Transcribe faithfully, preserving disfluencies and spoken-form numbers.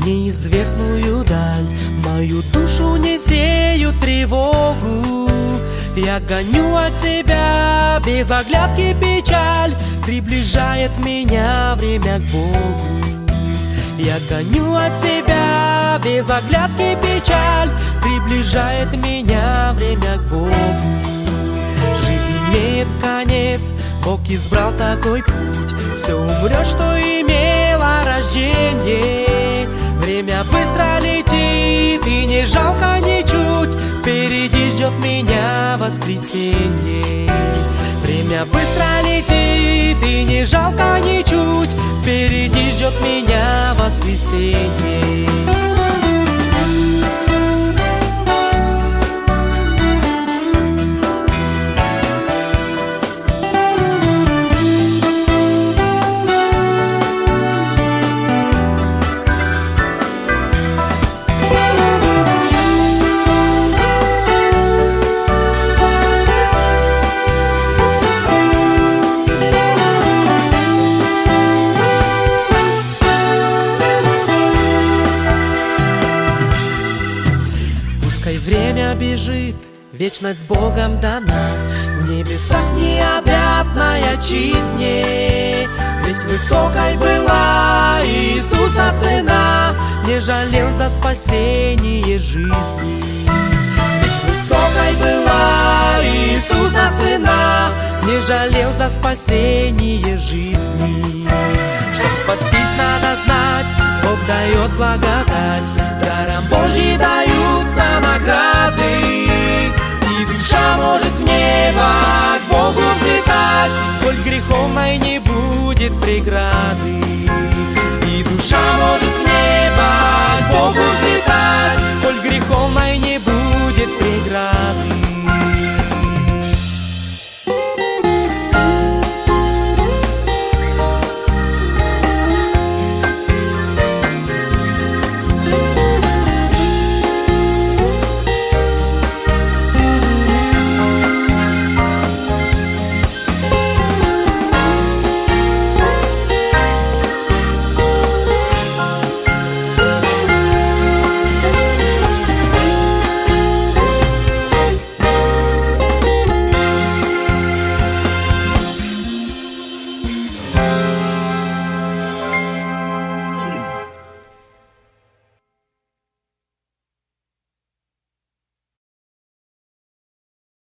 неизвестную даль. Мою душу не сеют тревогу. Я гоню от себя без оглядки печаль. Приближает меня время к Богу. Я гоню от себя без оглядки печаль. Приближает меня время к Богу. Жизнь имеет конец, Бог избрал такой путь. Все умрет, что имело рождение. Время быстро летит, и не жалко ничуть. Впереди ждет меня воскресенье. Время быстро летит, и не жалко ничуть. Впереди ждет меня воскресенье. Время бежит, вечность Богом дана. В небесах необъятная чизне. Ведь высокой была Иисуса цена, не жалел за спасение жизни. Ведь высокой была Иисуса цена, не жалел за спасение жизни. Чтоб спастись, надо знать, Бог дает благодать. Даром Божьи даются награды, и душа может в небо к Богу взлетать, коль греховной не будет преграды. И душа может